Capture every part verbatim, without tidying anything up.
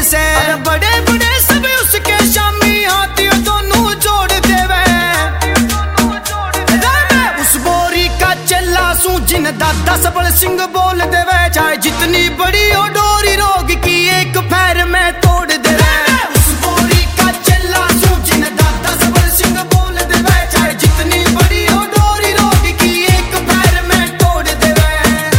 से। बड़े बड़े सब उसके शामी हाथियों दोनों जोड़ देवे। उस बोरी का चला सू जिन दादा सबल सिंह बोल देवे। चाहे जितनी बड़ी हो डोरी रोग की एक पैर में तोड़ देवे। उस बोरी का चला सू जिन दादा सबल सिंह बोल देवे। चाहे जितनी बड़ी हो डोरी रोग की एक पैर में तोड़ देवे।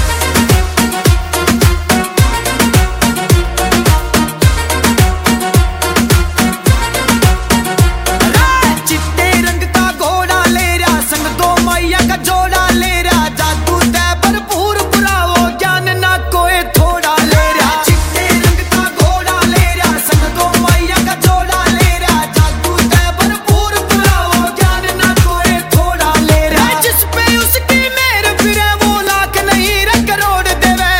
चिट्टे रंग का घोड़ा ले रहा संग दो मैया का जोड़ा ले रहा। जादू ते भरपूर बुराओ ज्ञान ना कोई थोड़ा ले रहा। चिट्टे रंग का घोड़ा ले रहा संग दो मैया का जोड़ा ले रहा। जादू ते भरपूर बुराओ ज्ञान ना कोई थोड़ा ले रहा। जिस पे उसकी मेहर फिरे वो लाख नहीं रे करोड़ देवे।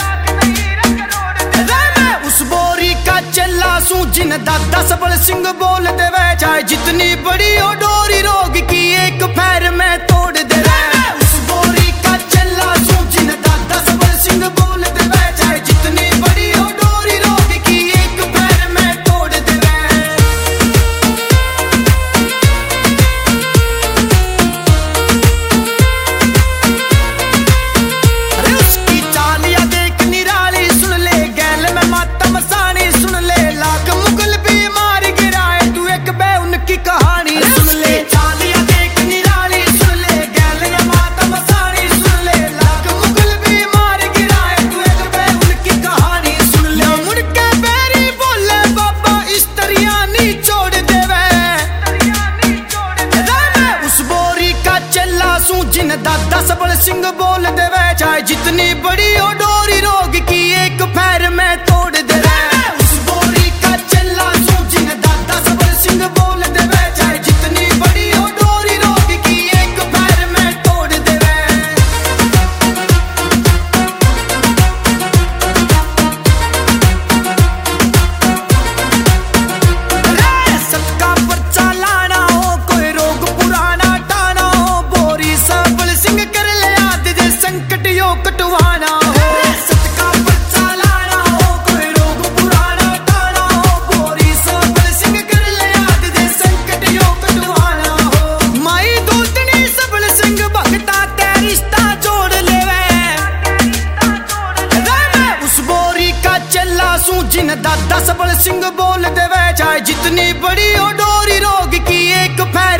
उस बोरी का चला सू जिन दादा सबल सिंह बोल देवे। चाहे जितनी बड़ी हो डोरी रोग की एक पैर में तोड़ देवे। उस बोरी का चला सू जिन दादा सबल सिंह बोल देवे। चाहे जितनी बड़ी हो डोरी रोग की एक पैर में तोड़ देवे। अरे उसकी चालियां देख निराली सुन ले। गैल में मातम सानी सुन ले। लाख मुगल भी मार गिराए तू एक बे उनकी कहानी सुन ले। चालियां देख निराली सुन ले। गैल में मातम सानी सुन ले। लाख मुगल भी मार गिराए तू एक बे उनकी कहानी सुन ले। मुड़ के बैरी बोले बाबा इस तरिया नी छोड़ देवे। उस बोरी का चला सू जिन दादा सबल सिंह बोल देवे। चाहे जितनी बड़ी हो डोरी रोग की एक पैर में तोड़ देवे। उस बोरी का चला सू जिन दादा सबल सिंह बोल देवे। चाहे जितनी बड़ी हो डोरी रोग की एक पैर में तोड़ देवे। सबका पर्चा लाना हो कोई रोग पुराना टाना हो। बोरी सबल सिंह कर ले याद जे संकट यो कटवाना हो। सबका पर्चा लाना हो कोई रोग पुराना टाना हो। बोरी सबल सिंह कर ले याद जे संकट यो कटवाना हो। माई दूतनी सबल सिंह भगता ते रिश्ता जोड़ लेवे। उस बोरी का चला सू जिन दादा सबल सिंह बोल देवे। चाहे जितनी बड़ी हो डोरी रोग की एक पैर